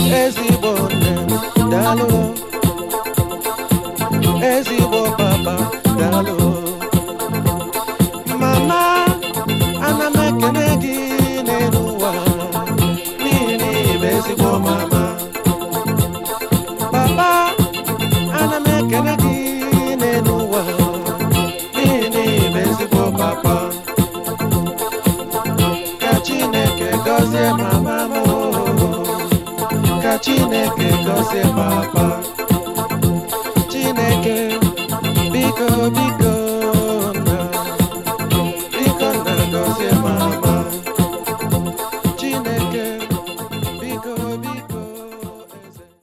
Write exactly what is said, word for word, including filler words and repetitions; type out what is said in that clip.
ezigbo nne daalụ, ezigbo papa daalụ. Mama, ana m ekene gị n'elu ụwa n'ihi na ị bụ ezigbo mama. Papa, ana m ekene gị n'elu ụwa n'ihi na ị bụ ezigbo papa. Ka Chineke gọzie mama m, ka Chineke gọzie papa. Chineke biko biko